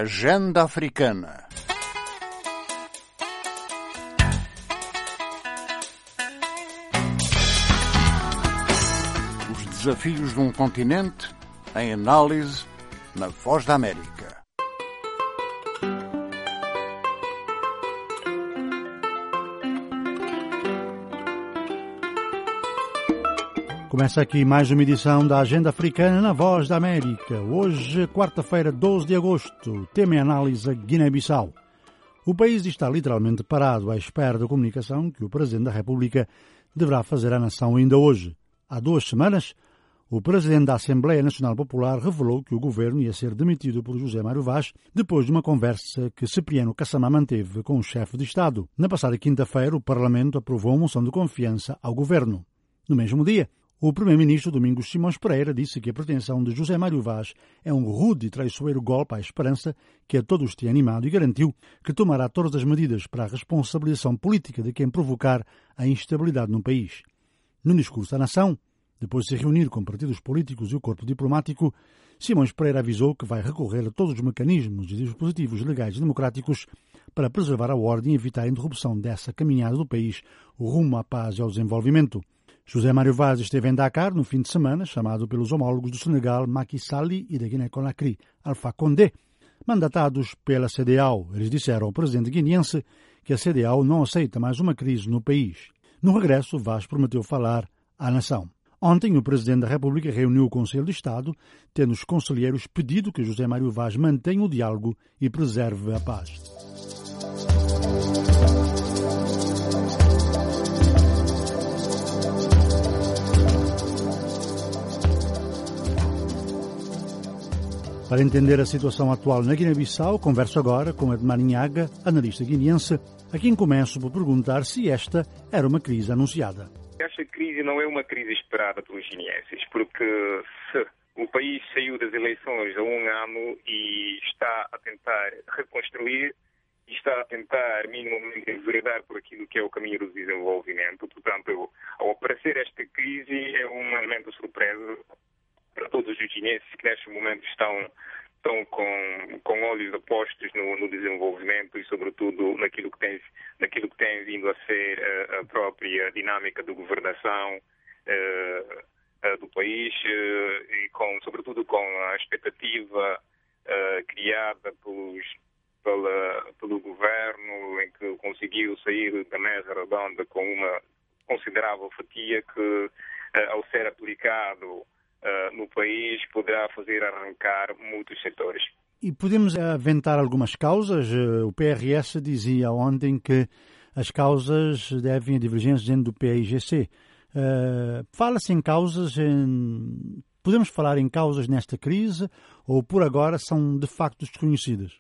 Agenda Africana. Os desafios de um continente em análise na Voz da América. Começa aqui mais uma edição da Agenda Africana na Voz da América. Hoje, quarta-feira, 12 de agosto, tema em análise a Guiné-Bissau. O país está literalmente parado à espera da comunicação que o Presidente da República deverá fazer à nação ainda hoje. Há 2 semanas, o Presidente da Assembleia Nacional Popular revelou que o governo ia ser demitido por José Mário Vaz depois de uma conversa que Cipriano Kassamá manteve com o chefe de Estado. Na passada quinta-feira, o Parlamento aprovou uma moção de confiança ao governo. No mesmo dia, o primeiro-ministro Domingos Simões Pereira disse que a pretensão de José Mário Vaz é um rude e traiçoeiro golpe à esperança que a todos tem animado e garantiu que tomará todas as medidas para a responsabilização política de quem provocar a instabilidade no país. No discurso à nação, depois de se reunir com partidos políticos e o corpo diplomático, Simões Pereira avisou que vai recorrer a todos os mecanismos e dispositivos legais e democráticos para preservar a ordem e evitar a interrupção dessa caminhada do país rumo à paz e ao desenvolvimento. José Mário Vaz esteve em Dakar no fim de semana, chamado pelos homólogos do Senegal Macky Sall e da Guiné-Conakry Alpha Condé, mandatados pela CEDEAO. Eles disseram ao presidente guineense que a CEDEAO não aceita mais uma crise no país. No regresso, Vaz prometeu falar à nação. Ontem, o Presidente da República reuniu o Conselho de Estado, tendo os conselheiros pedido que José Mário Vaz mantenha o diálogo e preserve a paz. Para entender a situação atual na Guiné-Bissau, converso agora com Edmar Inhaga, analista guineense, a quem começo por perguntar se esta era uma crise anunciada. Esta crise não é uma crise esperada pelos guineenses, porque se o país saiu das eleições há um ano e está a tentar reconstruir, e está a tentar minimamente enveredar por aquilo que é o caminho do desenvolvimento. Portanto, ao aparecer esta crise, é um elemento surpresa para todos os guineenses que neste momento estão com olhos apostos no desenvolvimento e, sobretudo, naquilo que tem vindo a ser a própria dinâmica de governação do país e, sobretudo, com a expectativa criada pelo governo, em que conseguiu sair da mesa redonda com uma considerável fatia que, ao ser aplicado no país, poderá fazer arrancar muitos setores. E podemos aventar algumas causas? O PRS dizia ontem que as causas devem a divergências dentro do PAIGC. Fala-se em causas, podemos falar em causas nesta crise ou por agora são de facto desconhecidas?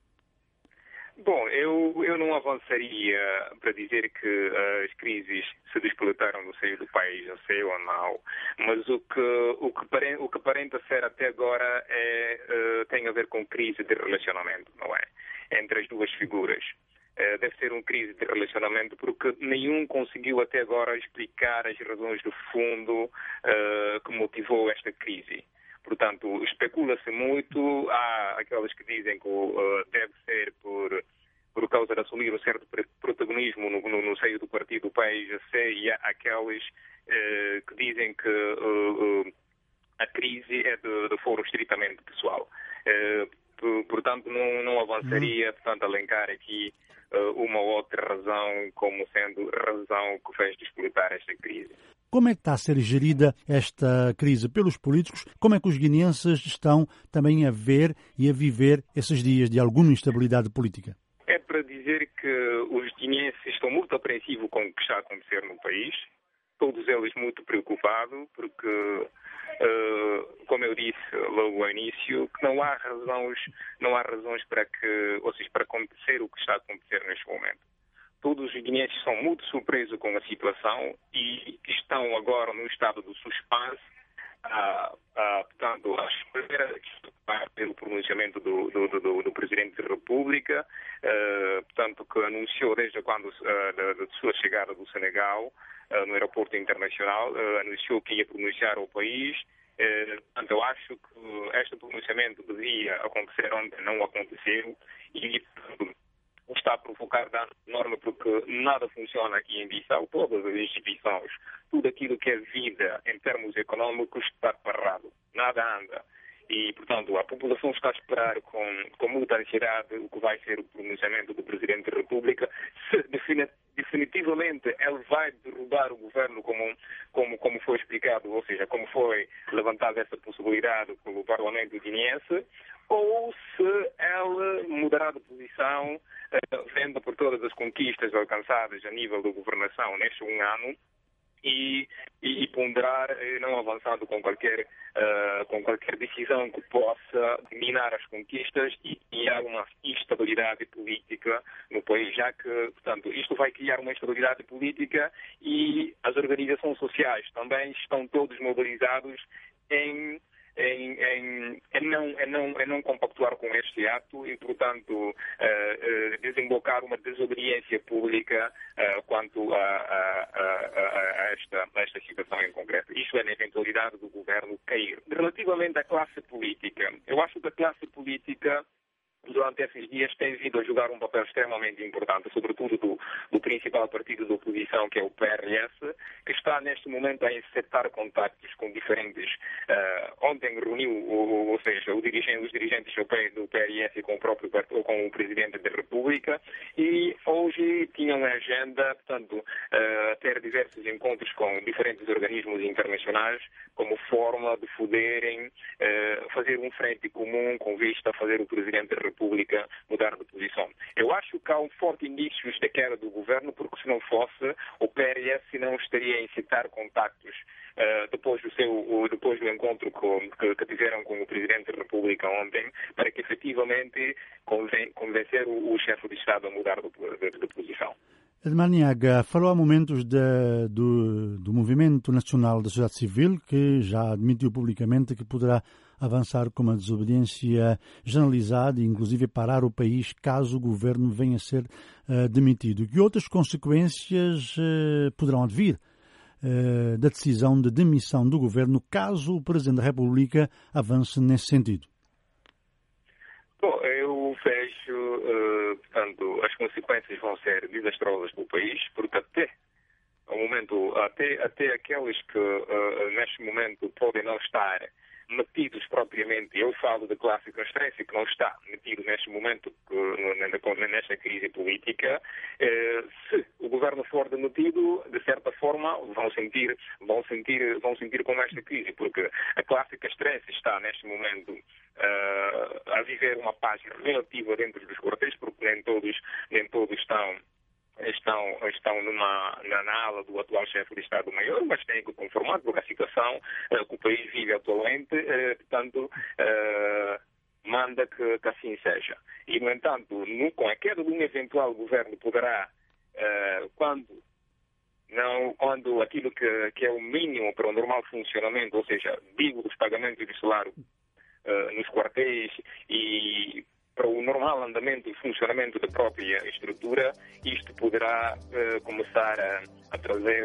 Bom, eu não avançaria para dizer que as crises se despletaram no seio do país, não sei ou não, mas o que aparenta ser até agora tem a ver com crise de relacionamento, não é? Entre as duas figuras. Deve ser uma crise de relacionamento porque nenhum conseguiu até agora explicar as razões de fundo que motivou esta crise. Portanto, especula-se muito, há aquelas que dizem que deve ser por causa de assumir um certo protagonismo no seio do partido PAIGC, e há aqueles que dizem que a crise é de foro estritamente pessoal. Portanto, não avançaria, portanto, a elencar aqui uma ou outra razão como sendo razão que fez desplotar esta crise. Como é que está a ser gerida esta crise pelos políticos? Como é que os guineenses estão também a ver e a viver esses dias de alguma instabilidade política? É para dizer que os guineenses estão muito apreensivos com o que está a acontecer no país, todos eles muito preocupados, porque, como eu disse logo ao início, que não há razões para acontecer o que está a acontecer neste momento. Todos os guineenses são muito surpresos com a situação e estão agora no estado do suspense, portanto, à espera pelo pronunciamento do Presidente da República, portanto, que anunciou desde quando da sua chegada do Senegal no aeroporto internacional, anunciou que ia pronunciar ao país Portanto, eu acho que este pronunciamento devia acontecer ontem, não aconteceu, e portanto, está a provocar dano enorme porque nada funciona aqui em Bissau, todas as instituições, tudo aquilo que é vida em termos econômicos está parado, nada anda. E, portanto, a população está a esperar com muita ansiedade o que vai ser o pronunciamento do Presidente da República, se definitivamente ele vai derrubar o governo como foi explicado, ou seja, como foi levantada essa possibilidade pelo Parlamento guineense, ou se ele mudará de posição, vendo por todas as conquistas alcançadas a nível da governação neste ano, e ponderar não avançando com qualquer decisão que possa minar as conquistas e criar uma instabilidade política no país, já que, portanto, isto vai criar uma instabilidade política e as organizações sociais também estão todos mobilizados em não compactuar com este ato e, portanto, desembocar uma desobediência pública quanto a esta situação em concreto. Isto é na eventualidade do governo cair. Relativamente à classe política, eu acho que a classe política durante esses dias tem vindo a jogar um papel extremamente importante, sobretudo do principal partido da oposição, que é o PRS, que está neste momento a encetar contactos com diferentes... ontem reuniu, ou seja, os dirigentes do PRS com o próprio com o Presidente da República, e hoje tinham a agenda, portanto, ter diversos encontros com diferentes organismos internacionais como forma de poderem fazer um frente comum com vista a fazer o Presidente da República mudar de posição. Eu acho que há um forte indício de queda do governo, porque se não fosse, o PRS não estaria a incitar contactos depois do encontro que tiveram com o Presidente da República ontem, para que efetivamente convencer o chefe de Estado a mudar de posição. Edmar Niaga falou há momentos do Movimento Nacional da Sociedade Civil, que já admitiu publicamente que poderá avançar com uma desobediência generalizada e inclusive parar o país caso o governo venha a ser demitido. Que outras consequências poderão advir da decisão de demissão do governo caso o Presidente da República avance nesse sentido? Bom, eu vejo, portanto, as consequências vão ser desastrosas para o país, porque até aqueles que neste momento podem não estar metidos propriamente, eu falo da classe de transferência que não está metido neste momento nesta crise política, se o governo for demitido, de certa forma vão sentir com esta crise, porque a classe castrense está neste momento a viver uma paz relativa dentro dos quartéis, porque nem todos estão na ala do atual chefe de Estado-Maior, mas têm que conformar porque a situação que o país vive atualmente, portanto, manda que assim seja. E, no entanto, com a queda de um eventual governo poderá, quando aquilo que é o mínimo para o normal funcionamento, ou seja, digo dos pagamentos de salário nos quartéis e para o normal andamento e funcionamento da própria estrutura, isto poderá começar a trazer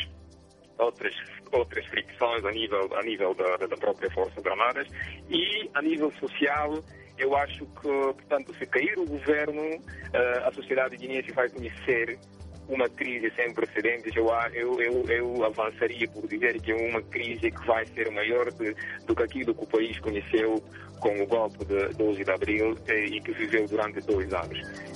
outras fricções a nível da própria Forças Armadas. E a nível social, eu acho que, portanto, se cair o governo, a sociedade guineense vai conhecer uma crise sem precedentes. Eu avançaria por dizer que é uma crise que vai ser maior do que aquilo que o país conheceu com o golpe de 12 de abril e que viveu durante 2 anos.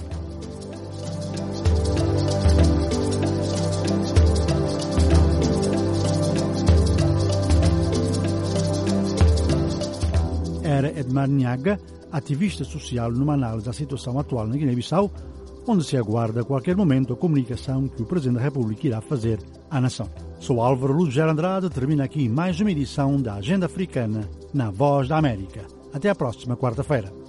Era Edmar Niaga, ativista social, numa análise da situação atual na Guiné-Bissau, onde se aguarda a qualquer momento a comunicação que o Presidente da República irá fazer à nação. Sou Álvaro Lugero Andrade, termina aqui mais uma edição da Agenda Africana na Voz da América. Até a próxima quarta-feira.